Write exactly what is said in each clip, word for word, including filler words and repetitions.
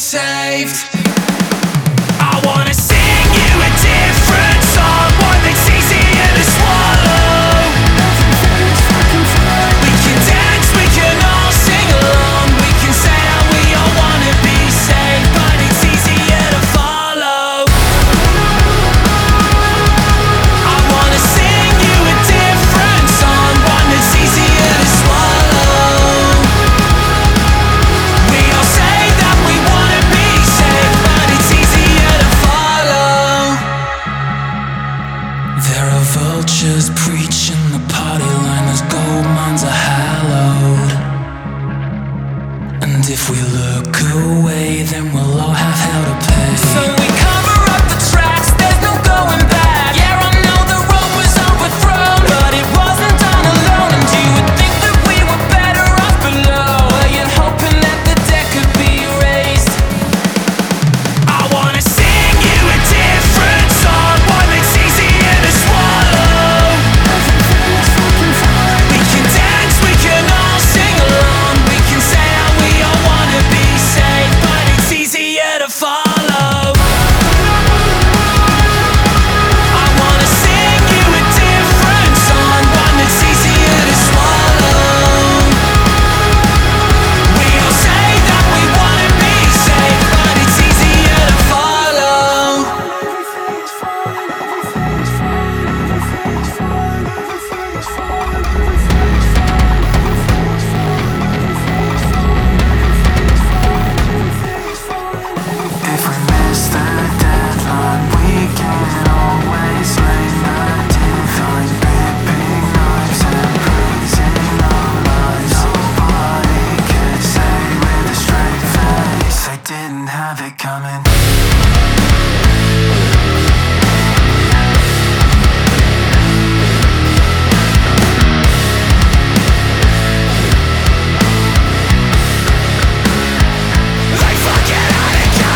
saved. I wanna sing you a different song, one that's easier to swallow. We can dance, we can all sing along, we can say how we all wanna be saved, but it's easier to follow. I wanna sing you a different song, one that's easier to swallow. We all say that we wanna be saved, but it's easier to follow. There are vultures preaching the party line, those gold mines are hallowed. And if we look away, then we'll all have hell to pay. So we cover up the tracks, there's no going back. Yeah, I know the road was overthrown, but it wasn't done alone. And you would think that we were better off below. Well, you're hoping that the deck could be raised. I wanna sing you a different song, one that's easier to swallow. We can dance, we can all sing along, we can say how we all wanna be saved, but it's easier to follow. I wanna sing you a different song, one that's easier to swallow. We all say that we wanna be saved, but it's easier to follow. If we miss the deadline, we can always lay the divine, ripping knives and praising our lives. Nobody could say with a straight face they didn't have it coming. Like fucking Attica.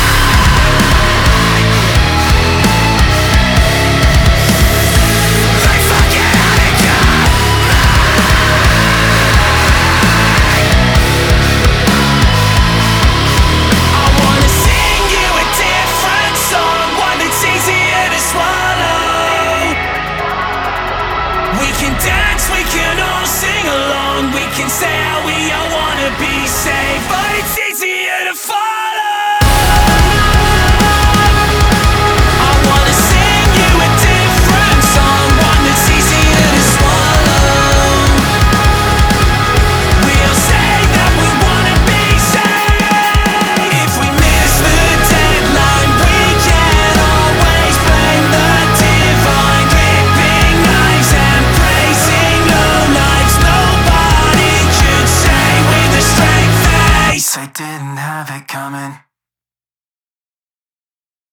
Like fucking Attica. I wanna sing you a different song, one that's easier to swallow. We can dance, we can all sing along, we can say how we all wanna be saved, but it's easier to follow.